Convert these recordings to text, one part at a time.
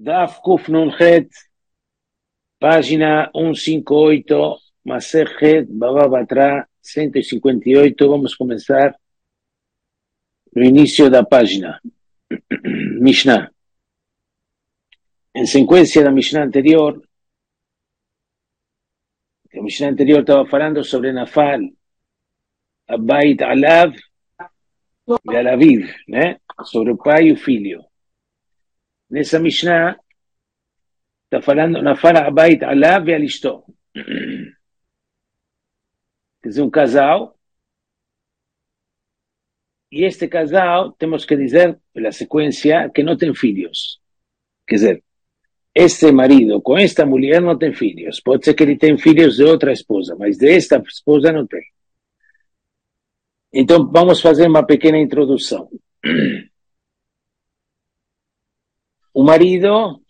Daf Kuf Nun Het, página 158, Masejet Baba Batra, 158. Vamos a comenzar el inicio de la página. Mishnah. En secuencia de la Mishnah anterior, la Mishnah anterior estaba hablando sobre Nafal, Abayit Alav y Alaviv, sobre pai y filho. En esa Mishnah está hablando Nafal Abayit Alav y Alishto. Quer dizer, un casal, y este casal, tenemos que decir en la secuencia que no tiene filhos. Quer dizer, este marido con esta mujer no tiene filhos. Puede ser que él tenga filhos de otra esposa, mas de esta esposa no tiene. Então, vamos fazer uma pequena introdução. O marido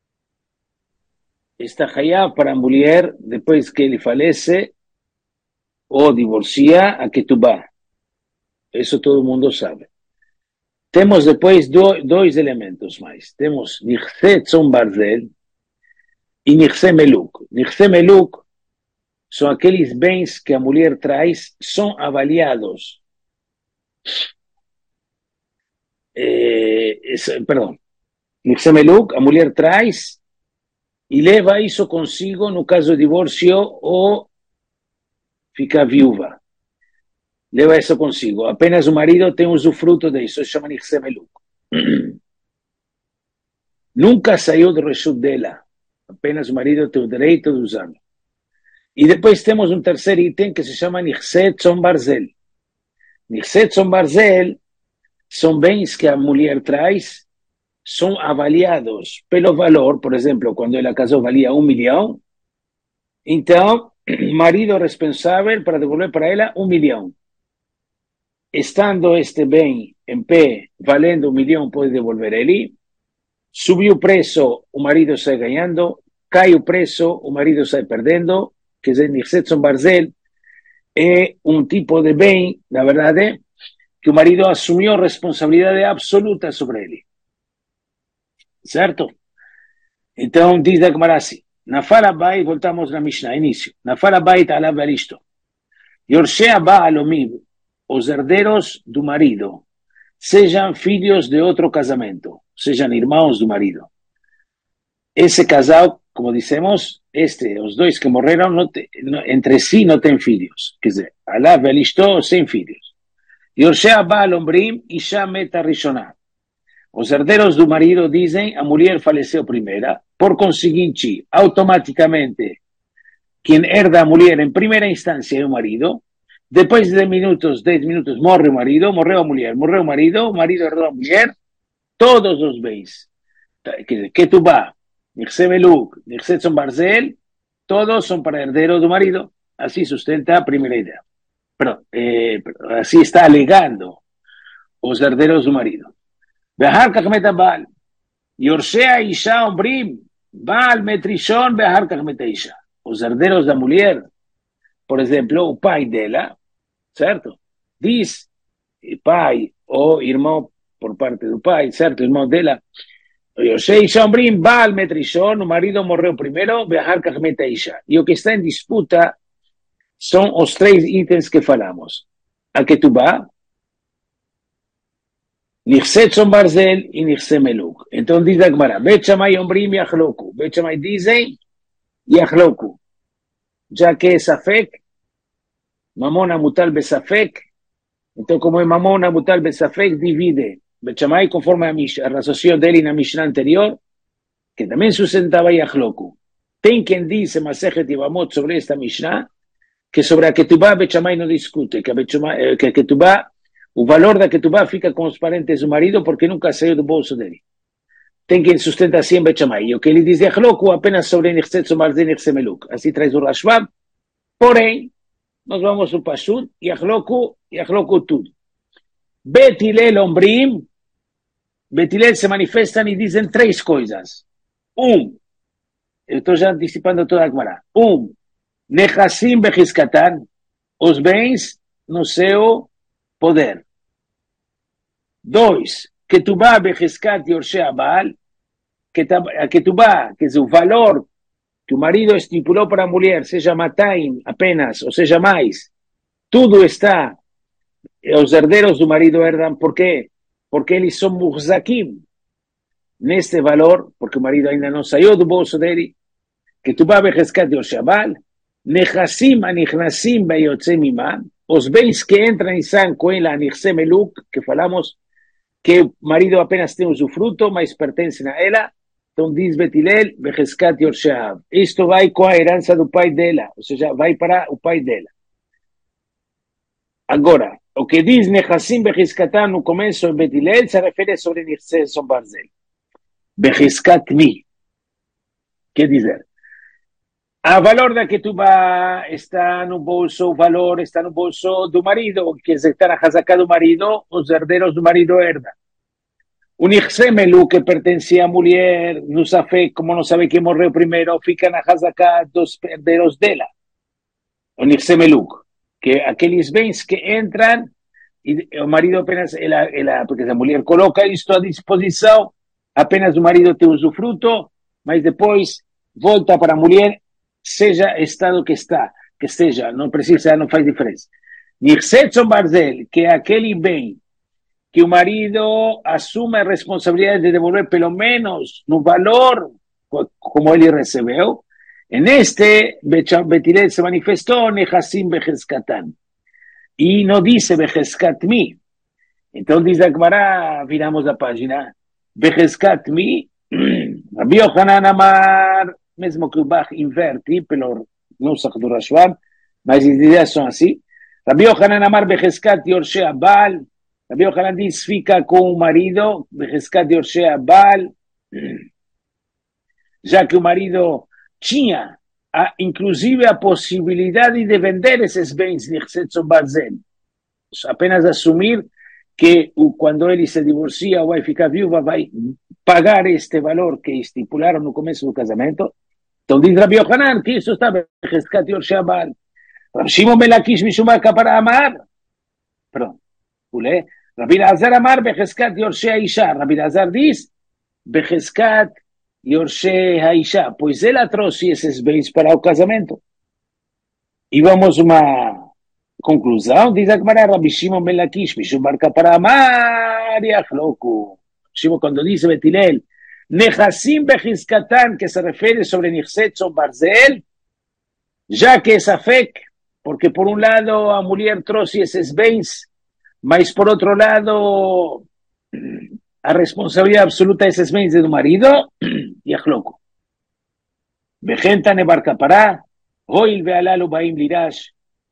está hayab para a mulher, depois que ele falece ou divorcia, a ketubá. Isso todo mundo sabe. Temos depois dois elementos mais. Temos nichse tzom barzel e nichse meluk. Nichse meluk são aqueles bens que a mulher traz, são avaliados. Perdão. Nichse meluk, a mulher traz e leva isso consigo no caso de divórcio ou fica viúva. Leva isso consigo. Apenas o marido tem usufruto disso. Isso chama nichse meluk. Nunca saiu do reshut dela. Apenas o marido tem o direito de usá-lo. E depois temos um terceiro item que se chama nichse tzom barzel. Nichse tzom barzel são bens que a mulher traz, são avaliados pelo valor. Por exemplo, quando ela casou valia 1 milhão, então o marido é responsável para devolver para ela 1 milhão. Estando este bem em pé, valendo 1 milhão, pode devolver ele. Subiu o preço, o marido sai ganhando. Cai o preço, o marido sai perdendo. Quer dizer, nichse tzom barzel é um tipo de bem, na verdade, que o marido assumiu responsabilidade absoluta sobre ele. Certo? Então, diz a Gemara assim, Nafal Abayit, voltamos na Mishnah, início. Nafal Abayit alav ve'alishto. Yorshei ha'ba'al omiv, os herdeiros do marido, sejam filhos de outro casamento, sejam irmãos do marido. Esse casal, como dissemos, os dois que morreram, entre si não têm filhos. Quer dizer, alav ve'alishto, sem filhos. Yorshei ha'ba'al omrim, isha meta rishonah. Os herdeiros do marido dizem, a mulher faleceu primeira, por conseguinte, automaticamente, quem herda a mulher em primeira instância é o marido. Depois de 10 minutos, morre o marido, morreu a mulher, morreu o marido herdou a mulher, todos os bens, ketubá, nichse meluk, nichse tzom barzel, todos são para herdeiro do marido. Assim sustenta a primeira ideia. Assim está alegando os herdeiros do marido. ואחר כך מת הבעל. יורשי האישה אומרים, בעל מת ראשון ואחר כך מת האישה. Os herdeiros da mulher, por exemplo, o pai dela, certo? Diz, pai ou irmão por parte do pai, certo? Irmão dela. Yoshe האישה אומרים, בעל מת ראשון, o marido morreu primeiro, ואחר כך מת האישה. E o que está em disputa são os 3 itens que falamos. A ketubá, nichse tzom barzel e nichse meluk. Então diz a Gemara, Bet Shammai ombrim yachloku. Bet Shammai dizem yachloku. Já que é safek, mamona mutal besafek, então como é mamona mutal besafek, divide. Bet Shammai, conforme a raciocínio dele na Mishnah anterior, que também sustentava yachloku. Tem quem diz, Masejet Yevamot, sobre esta Mishnah, que sobre a ketubá Bet Shammai não discute, que a ketubá, o valor da ketubá fica com os parentes do marido porque nunca saiu do bolso dele. Tem quem sustenta assim Bet Shammai. E o que ele diz é Yachloku apenas sobre nichse tzom barzel e nichse meluk. Assim traz o Rashbam. Porém, nós vamos ao Pashut, Yachloku tudo. Bet Hillel ombrim, Bet Hillel se manifestam e dizem 3 coisas. Eu estou já antecipando toda a Gemara. Nechassim bechizkatan, os bens no seu poder. 2, ketubá bechizkat yorshei ha'ba'al, que tu va, que es o valor que o marido estipulou para a mulher, seja mataim apenas, ou seja mais, tudo está, os herdeiros do marido herdam, por quê? Porque eles são muhzakim neste valor, porque o marido ainda não saiu do bolso dele, que tu va beheskat de Oshabal, nechassim anichnasim beyotzem imam, os bens que entram e saem com ele, anichse meluk, que falamos que o marido apenas tem usufruto, mas pertencem a ela. Então diz Betilel, beheskat Yorshav. Isto vai com a herança do pai dela, ou seja, vai para o pai dela. Agora, o que diz Nechassim Beheskatan no começo em Betilel se refere sobre Nechse Son Barzel. Beheskat mi. Quer dizer, a valor da ketubá está no bolso, o valor está no bolso do marido, que está na hazaká do marido, os herdeiros do marido herdam. O Nechse Meluk, que pertencia à mulher, no sabe, como não sabe quem morreu primeiro, fica na hazaká dos herdeiros dela. O Nechse Meluk, que aqueles bens que entram, e o marido apenas, porque a mulher coloca isto à disposição, apenas o marido tem usufruto, mas depois volta para a mulher, seja estado que está, que esteja, não precisa, não faz diferença. Nirsetson Barzel, que é aquele bem que o marido assume a responsabilidade de devolver pelo menos no valor como ele recebeu, neste Betilel se manifestou Nechassim Beheskatan. E não disse Beheskat mi. Então diz a Gemara, viramos a página, Beheskat mi, Rabbi Yochanan Amar, mesmo que o Bach inverte pelo Nusach do Rashbam, mas as ideias são assim. Rabbi Yochanan Amar Beheskat Yorshei Abal, Rabbi Yochanan diz, fica com o marido, Beheskat Yorshei Abal, já que o marido tinha inclusive a possibilidade de vender esses bens, Nechsetson Barzel, apenas assumir que quando ele se divorcia ou vai ficar viúva, vai pagar este valor que estipularam no começo do casamento. Então diz Rabbi Yochanan que isso está Beheskat Yorshei Abal. Rav Shimon ben Lakish mishum para amar. Pronto. Rabbi Elazar amar Beheskat Yorshei Haisha. Rabbi Elazar diz Beheskat Yorshei Haisha, pois ela trouxe esses bens para o casamento. E vamos uma conclusão, diz a Gemara, Rabbi Shimon ben Lakish, mishum barca para amar yachloku. Shimon, quando diz Betilel, Nechassim Beheskatan, que se refere sobre Nechsetson Barzel, já que é Safek, porque por um lado a mulher trouxe esses bens, mas por outro lado a responsabilidade absoluta desses bens é do marido, yachloku. Vejenta nebarca para, hoil vealalo baim lirash,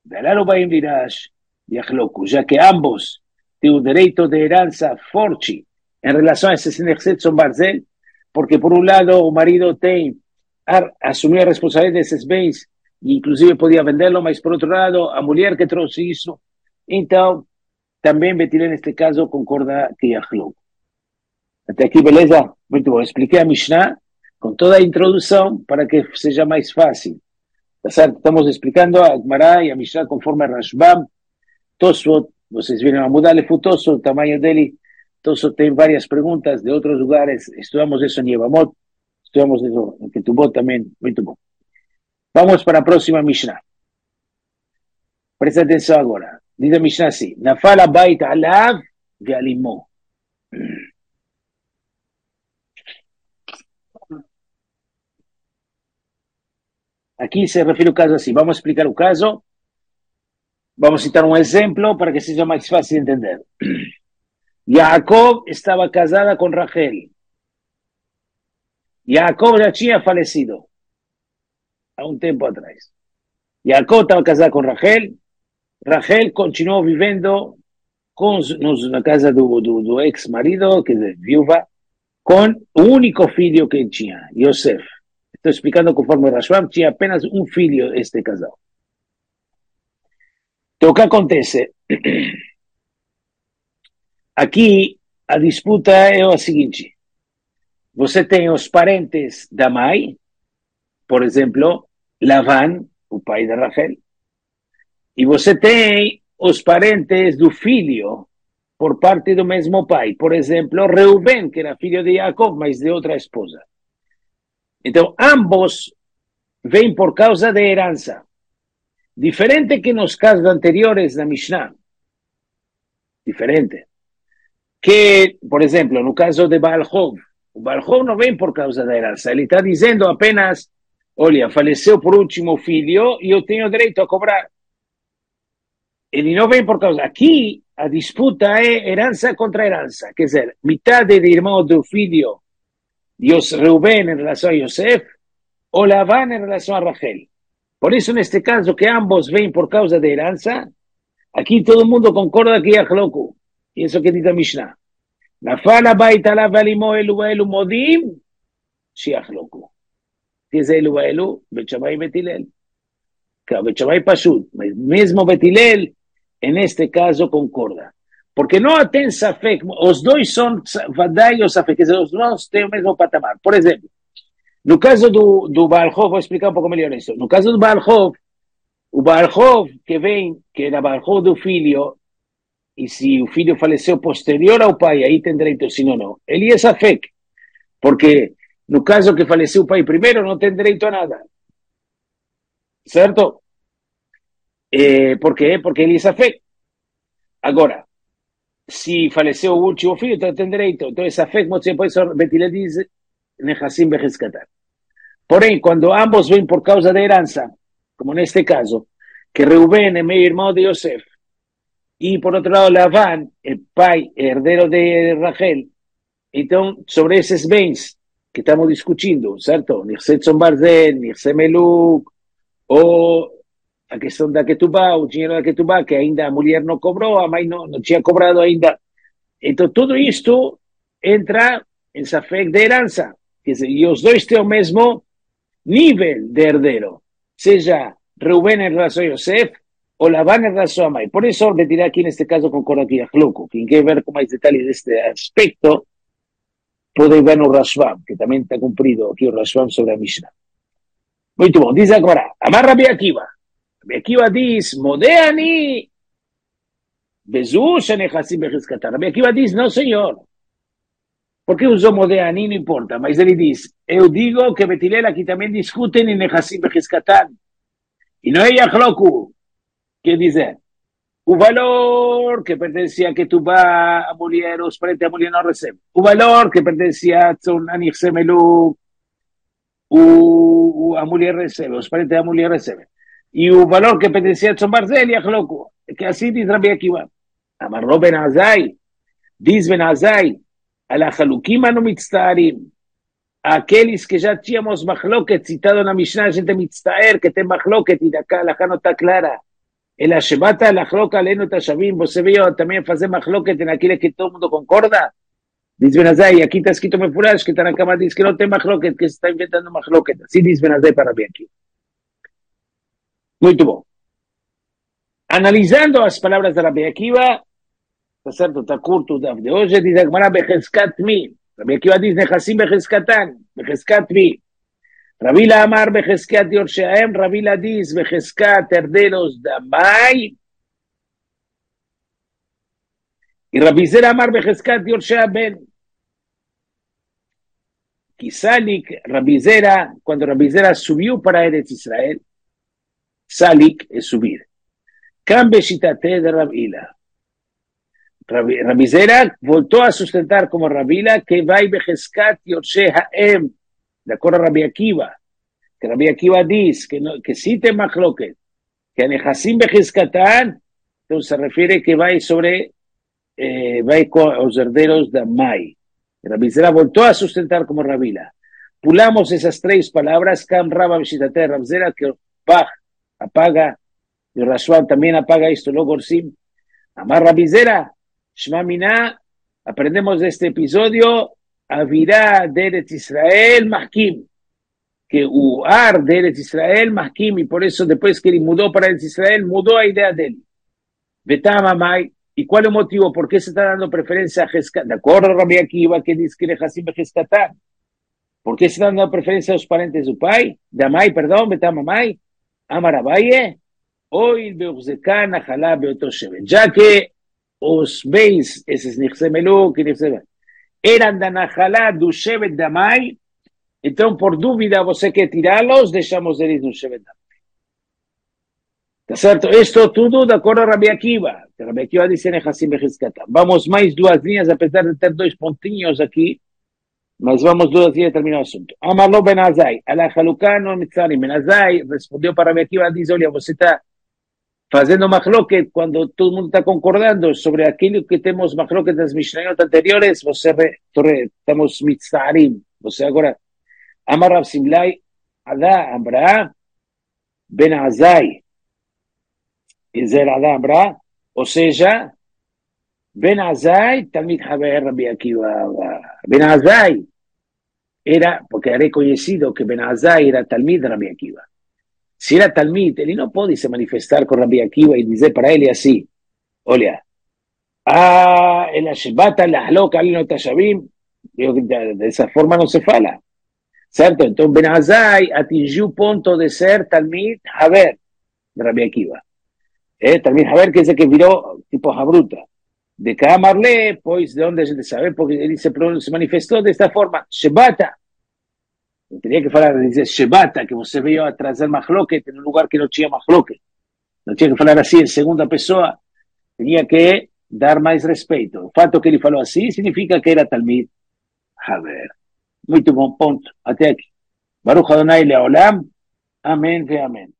yachloku, já que ambos têm o direito de herança forte em relação a esse Nechsetson Barzel, porque por um lado o marido tem assumir a responsabilidade desses bens e inclusive podia vendê-lo, mas por outro lado a mulher que trouxe isso, então também Betilel neste caso concorda que yachloku. Até aqui, beleza? Muito bom. Expliquei a Mishnah com toda a introdução para que seja mais fácil. Tá certo? Estamos explicando a Gemara e a Mishnah conforme a Rashbam. Tosfot, vocês viram a mudar o Tosfot, o tamanho dele. Tosfot tem várias perguntas de outros lugares. Estudamos isso em Yevamot, estudamos isso em Ketubot também. Muito bom. Vamos para a próxima Mishnah. Presta atenção agora. Diz a Mishnah assim: Nafal habayit alav ve'alimo. Aqui se refere o caso assim. Vamos explicar o caso. Vamos citar um exemplo para que seja mais fácil de entender. Jacob estava casada com Rachel. Jacob já tinha falecido há um tempo atrás. Jacob estava casado com Rachel. Rachel continuou vivendo na casa do ex-marido, quer dizer, viúva, com o único filho que tinha, Yosef. Estou explicando conforme o Rashbam, tinha apenas um filho este casal. Então, o que acontece? Aqui, a disputa é a seguinte. Você tem os parentes da mãe, por exemplo, Lavan, o pai de Rachel, e você tem os parentes do filho, por parte do mesmo pai. Por exemplo, Reuben, que era filho de Jacob, mas de outra esposa. Entonces, ambos ven por causa de heranza. Diferente que en los casos anteriores de Mishnah. Diferente. Que, por ejemplo, en el caso de Baal Hov, o Baal Hov no ven por causa de heranza. Él está diciendo apenas, olha, faleceu por último filho y yo tengo derecho a cobrar. Ele no ven por causa. Aquí, a disputa es heranza contra heranza. Quer dizer, mitad de irmão do filho Reuben en relación a Yosef, o Labán en relación a Rachel. Por eso, en este caso, que ambos ven por causa de heranza, aquí todo el mundo concorda que es Yachloku. Y eso que dice Mishnah. Nafal הבית עליו ועלימו אלו ואלו מודים שיחלוקו. ¿Qué es אלו ואלו? בית שמאי ובית הלל. בית שמאי פשוט. Mismo בית הלל, en este caso, concorda. Porque no ten safek, os dois son vadai o safek, que os dois têm o mesmo patamar. Por exemplo, no caso do Baal Hov, vou explicar um pouco melhor isso. No caso do Baal Hov, o Baal Hov que vem, que era Baal Hov do filho, e se o filho faleceu posterior ao pai, aí tem direito, se não. Ele é safek, porque no caso que faleceu o pai primeiro, não tem direito a nada. Certo? Por quê? Porque ele é safek. Agora, se faleceu o último filho, então tem direito. Então, essa fé, como por isso, Betilel diz, Nechassim Bechescatar. Porém, quando ambos vêm por causa da herança, como neste caso, que Reuben é meio irmão de Yosef, e por outro lado, Labán, o pai, herdeiro de Rachel, então, sobre esses bens que estamos discutindo, certo? Nirse Tzon Barzel, Nirse Meluk, ou a questão da Ketubá, o dinheiro da Ketubá, que ainda a mulher não cobrou, a mãe não tinha cobrado ainda. Então, tudo isto entra em safek de herança. Quer dizer, e os dois têm o mesmo nível de herdeiro. Seja Reuben em relação a Yosef, ou Labán em relação a mãe. Por isso, repetirá aqui, neste caso, concordo aqui a Yachloku. Quem quer ver com mais detalhes deste aspecto, pode ver no Rashbam, que também está cumprido aqui o Rashbam sobre a Mishnah. Muito bom. Diz agora, Amar Rabbi Akiva. Rabbi Akiva diz, Modeani, Bezu Shenechassim Bechescatar. Rabbi Akiva diz, não, senhor. Por que usou Modeani? Não importa. Mas ele diz, eu digo que Betilel aqui também discutem em Nechassim Bechescatar. E não é Yachloku. Quer dizer, o valor que pertencia a Ketubá, a mulher, os parentes da mulher não recebem. O valor que pertencia a Nirse Meluk, a mulher recebe, os parentes da mulher recebem. E o valor que pertencia a Tzon Barzel e a Yachloku. Que assim diz Rabbi Akiva. Amarro Ben Azai, diz Ben Azai, ala Chalukim anu mitztarim. Aqueles que já tínhamos machloket citado na Mishnah, a gente mitztaer, que tem machloket, e daqui a não está clara. Ela shebata lachloka alenu tashavim, você veio também fazer machloket naquilo que todo mundo concorda? Diz Ben Azai, aqui está escrito mefurash, que está na cama, diz que não tem machloket, que se está inventando machloket. Assim diz Ben Azai para Rabbi Akiva. Muito bom. Analisando as palavras de Rabbi Akiva, está certo, está curto o daf de hoje, diz a Gemara Becheskat mi. Rabbi Akiva diz Nechassim Becheskatan, Becheskat mi. Rabila Amar Becheskat Yorsheaem, Rabila diz Becheskat herderos da Mai. Y Rabbi Zera Amar Becheskat Yorshea Ben. Kisalik, Rabbi Zera, cuando Rabbi Zera subió para Eretz Israel, Salik es subir. Cambie Shitate de Rabila. Rabbi Zera voltó a sustentar como Rabila que vai Becheskat Yorsheha Em. De acuerdo a Rabbi Akiva, que Rabbi Akiva dice que sí te machloket, que a Nechassim Becheskatan, entonces se refiere que va sobre, va con los herderos de Mai. Rabbi Zera voltó a sustentar como Rabila. Pulamos esas tres palabras, Kam Rabba Beshitate Rabbi Zera, que Bach apaga, y Rashwan también apaga esto, luego Gorsim. Amar Rabbi Zera, Shema Miná, aprendemos de este episodio, Avirá de Eretz Israel Mahkim, que o ar de Eretz Israel Mahkim, y por eso después que él mudó para Eretz Israel, mudó a idea de él. Betamamai, ¿y cuál es el motivo? ¿Por qué se está dando preferencia a Jescat? De acuerdo a Rabbi Akiva, que dice que Nechassim Bechescatar. ¿Por qué se está dando preferencia a los parentes de su pai? De Amai, perdón, Betamamai, Amarabaye, hoy Beuzekán, Ajalá, Beotoshevet. Ya que os veis, ese es Nirse Meluk y Nirse eran de Najalá, du Shevet de Amai, Então, por dúvida, você quer tirá-los, deixamos eles no Shevet. Tá certo? Isto tudo de acordo a Rabi Akiva. Rabi Akiva diz Nechassim Bechizkata. Vamos mais duas linhas, apesar de ter dois pontinhos aqui, mas vamos duas linhas e terminar o assunto. Amarlo Ben Azai, ala Haluká no Mitzarim. Ben Azai respondeu para Rabi Akiva, diz, olha, você está fazendo machloket quando todo mundo está concordando sobre aquilo que temos machloket das Mishnayot anteriores, você estamos Mitzarim. Você agora, Amar Rav Simlai, Adá Amra, Ben Azai, Izer Adá Amra, ou seja, Ben Azai, Talmid Haber Rabbi Akiva. Ben Azai era, porque era reconhecido que Ben Azai era Talmid Rabbi Akiva. Se era Talmid, ele não pode se manifestar com Rabbi Akiva e dizer para ele assim, olha, el Shebata, la Halok, Alino Tashavim, dessa forma não se fala. Certo? Então Ben Azai atingiu o ponto de ser Talmid Haber Rabbi Akiva. Talmid Haber quer dizer que virou tipo Habruta. De Kamarle, pois de onde a gente sabe, porque ele se manifestou desta forma, Shebata. Eu teria que falar, dizer Shebata, que você veio a trazer machloket em um lugar que não tinha machloket. Não tinha que falar assim em segunda pessoa, tinha que dar mais respeito. O fato que ele falou assim significa que era Talmid Haber. Muito bom ponto. Até aqui. Baruch Adonai Leolam. Amém ve amém.